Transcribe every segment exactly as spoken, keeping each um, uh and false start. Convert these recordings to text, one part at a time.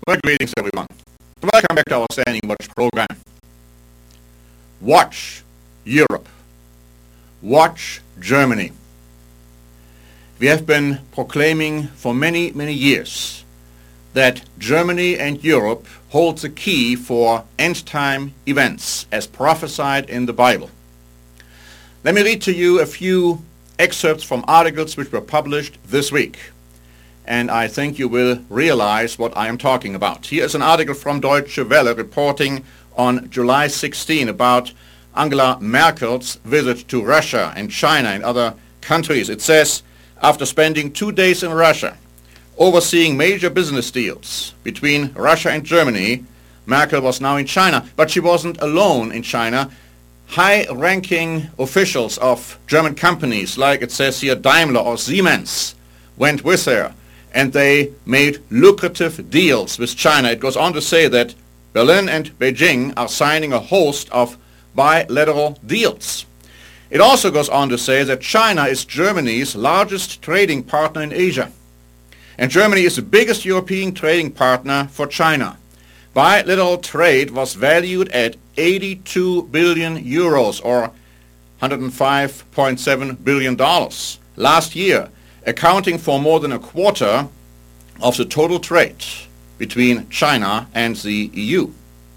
Well, greetings everyone. Welcome back to our Standing Watch program. Watch Europe. Watch Germany. We have been proclaiming for many, many years that Germany and Europe hold the key for end-time events as prophesied in the Bible. Let me read to you a few excerpts from articles which were published this week, and I think you will realize what I am talking about. Here is an article from Deutsche Welle reporting on July sixteenth about Angela Merkel's visit to Russia and China and other countries. It says, after spending two days in Russia, overseeing major business deals between Russia and Germany, Merkel was now in China. But she wasn't alone in China. High-ranking officials of German companies, like it says here Daimler or Siemens, went with her, and they made lucrative deals with China. It goes on to say that Berlin and Beijing are signing a host of bilateral deals. It also goes on to say that China is Germany's largest trading partner in Asia. And Germany is the biggest European trading partner for China. Bilateral trade was valued at eighty-two billion euros or one hundred five point seven billion dollars last year, accounting for more than a quarter of the total trade between China and the E U.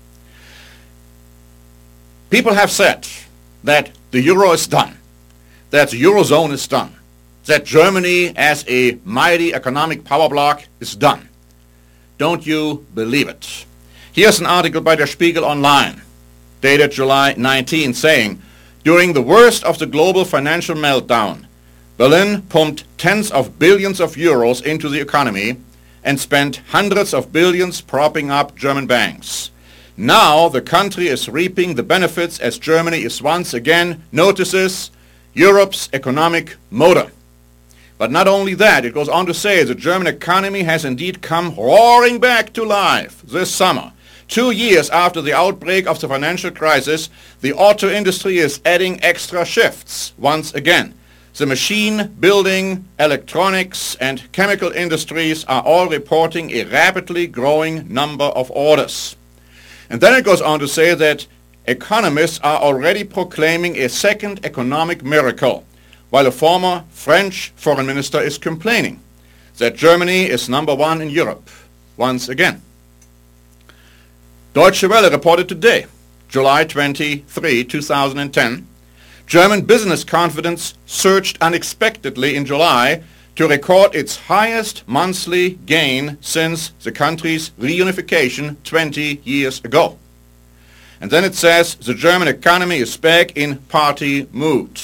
People have said that the euro is done, that the eurozone is done, that Germany as a mighty economic power bloc is done. Don't you believe it? Here's an article by Der Spiegel Online, dated July nineteenth, saying, during the worst of the global financial meltdown, Berlin pumped tens of billions of euros into the economy and spent hundreds of billions propping up German banks. Now the country is reaping the benefits as Germany is once again, notices, Europe's economic motor. But not only that, it goes on to say the German economy has indeed come roaring back to life this summer. Two years after the outbreak of the financial crisis, the auto industry is adding extra shifts once again. The machine, building, electronics, and chemical industries are all reporting a rapidly growing number of orders. And then it goes on to say that economists are already proclaiming a second economic miracle, while a former French foreign minister is complaining that Germany is number one in Europe once again. Deutsche Welle reported today, July twenty-third, two thousand ten, German business confidence surged unexpectedly in July to record its highest monthly gain since the country's reunification twenty years ago. And then it says the German economy is back in party mood.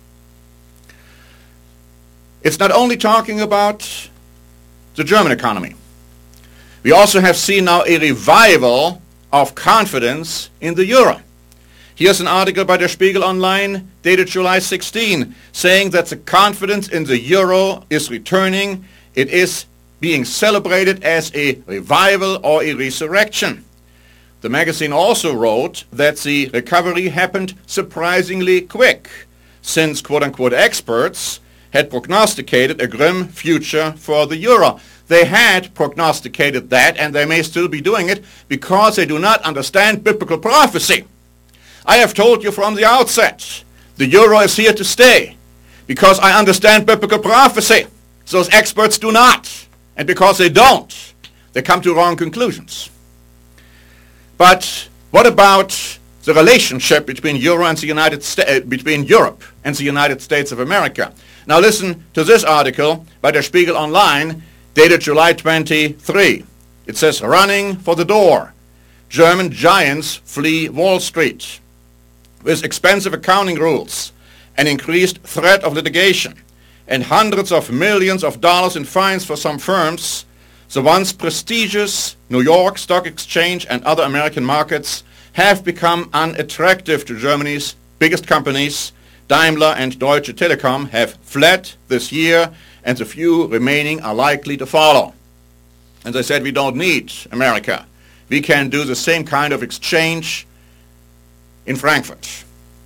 It's not only talking about the German economy. We also have seen now a revival of confidence in the euro. Here's an article by Der Spiegel Online dated July sixteenth saying that the confidence in the euro is returning. It is being celebrated as a revival or a resurrection. The magazine also wrote that the recovery happened surprisingly quick, since quote-unquote experts had prognosticated a grim future for the euro. They had prognosticated that, and they may still be doing it, because they do not understand biblical prophecy. I have told you from the outset, the euro is here to stay, because I understand biblical prophecy. Those experts do not, and because they don't, they come to wrong conclusions. But what about the relationship between euro and the United States, between Europe and the United States of America? Now listen to this article by Der Spiegel Online, dated July twenty-third. It says, running for the door. German giants flee Wall Street. With expensive accounting rules, an increased threat of litigation, and hundreds of millions of dollars in fines for some firms, the once prestigious New York Stock Exchange and other American markets have become unattractive to Germany's biggest companies. Daimler and Deutsche Telekom have fled this year, and the few remaining are likely to follow. And they said, we don't need America. We can do the same kind of exchange in Frankfurt.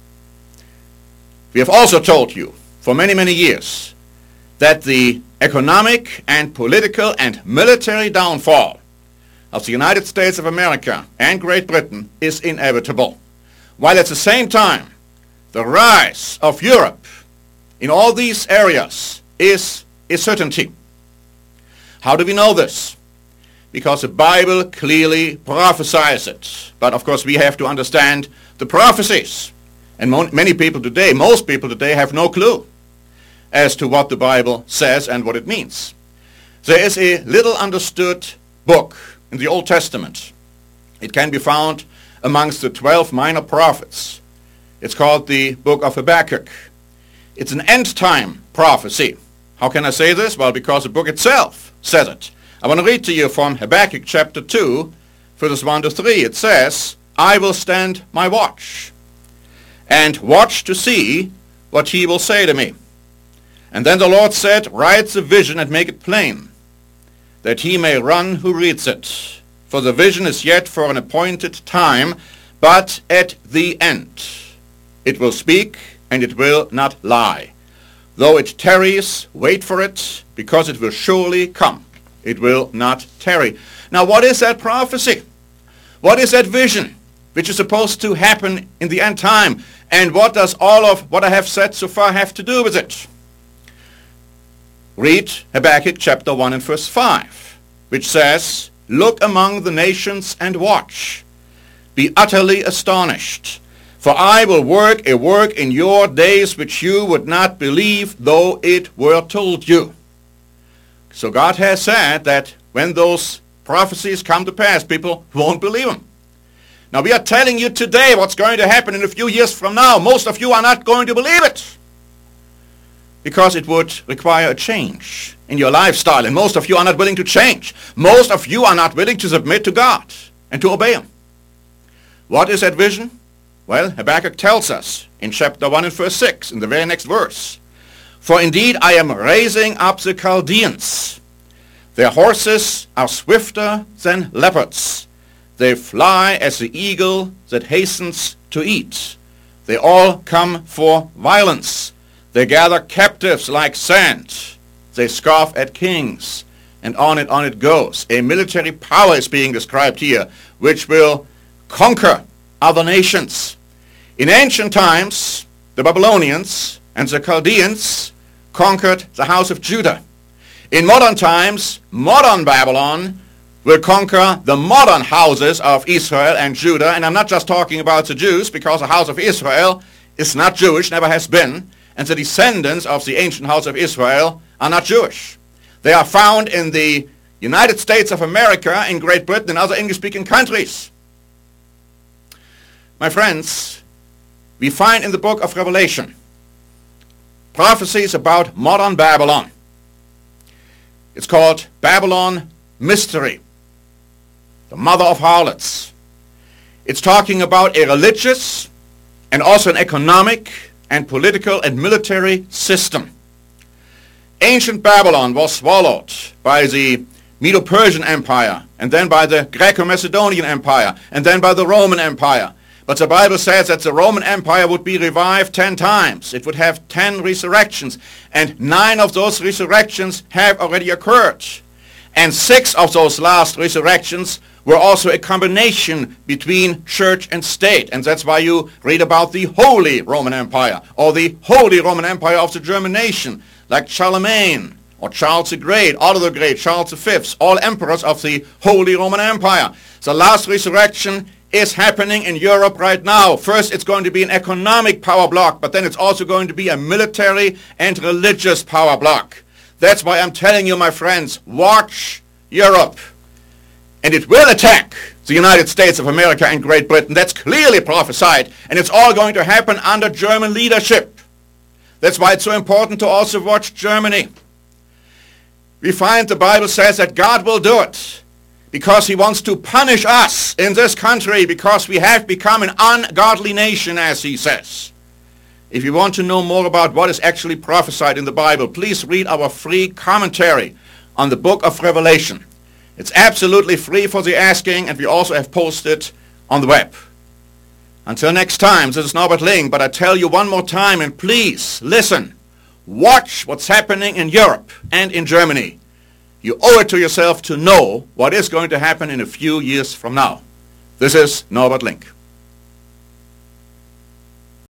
We have also told you for many, many years that the economic and political and military downfall of the United States of America and Great Britain is inevitable, while at the same time the rise of Europe in all these areas is a certainty. How do we know this? Because the Bible clearly prophesies it. But of course we have to understand the prophecies. And mo- many people today, most people today, have no clue as to what the Bible says and what it means. There is a little understood book in the Old Testament. It can be found amongst the twelve minor prophets. It's called the book of Habakkuk. It's an end-time prophecy. How can I say this? Well, because the book itself says it. I want to read to you from Habakkuk chapter two, verses one to three. It says, I will stand my watch, and watch to see what he will say to me. And then the Lord said, write the vision and make it plain, that he may run who reads it. For the vision is yet for an appointed time, but at the end it will speak, and it will not lie. Though it tarries, wait for it, because it will surely come. It will not tarry. Now, what is that prophecy? What is that vision which is supposed to happen in the end time? And what does all of what I have said so far have to do with it? Read Habakkuk chapter one and verse five, which says, look among the nations and watch. Be utterly astonished. For I will work a work in your days which you would not believe, though it were told you. So God has said that when those prophecies come to pass, people won't believe them. Now we are telling you today what's going to happen in a few years from now. Most of you are not going to believe it, because it would require a change in your lifestyle, and most of you are not willing to change. Most of you are not willing to submit to God and to obey Him. What is that vision? Well, Habakkuk tells us in chapter one and verse six, in the very next verse, for indeed I am raising up the Chaldeans. Their horses are swifter than leopards. They fly as the eagle that hastens to eat. They all come for violence. They gather captives like sand. They scoff at kings. And on and on it goes. A military power is being described here, which will conquer other nations. In ancient times, the Babylonians and the Chaldeans conquered the house of Judah. In modern times, modern Babylon will conquer the modern houses of Israel and Judah. And I'm not just talking about the Jews, because the house of Israel is not Jewish, never has been. And the descendants of the ancient house of Israel are not Jewish. They are found in the United States of America, in Great Britain, and other English-speaking countries. My friends, we find in the book of Revelation prophecies about modern Babylon. It's called Babylon Mystery, the mother of harlots. It's talking about a religious and also an economic and political and military system. Ancient Babylon was swallowed by the Medo-Persian Empire, and then by the Greco-Macedonian Empire, and then by the Roman Empire. But the Bible says that the Roman Empire would be revived ten times. It would have ten resurrections, and nine of those resurrections have already occurred. And six of those last resurrections were also a combination between church and state. And that's why you read about the Holy Roman Empire, or the Holy Roman Empire of the German nation, like Charlemagne, or Charles the Great, Otto the Great, Charles the Fifth, all emperors of the Holy Roman Empire. The last resurrection is happening in Europe right now. First, it's going to be an economic power block, but then it's also going to be a military and religious power block. That's why I'm telling you, my friends, watch Europe. And it will attack the United States of America and Great Britain. That's clearly prophesied. And it's all going to happen under German leadership. That's why it's so important to also watch Germany. We find the Bible says that God will do it, because he wants to punish us in this country, because we have become an ungodly nation, as he says. If you want to know more about what is actually prophesied in the Bible, please read our free commentary on the book of Revelation. It's absolutely free for the asking, and we also have posted on the web. Until next time, this is Norbert Ling, but I tell you one more time, and please listen. Watch what's happening in Europe and in Germany. You owe it to yourself to know what is going to happen in a few years from now. This is Norbert Link.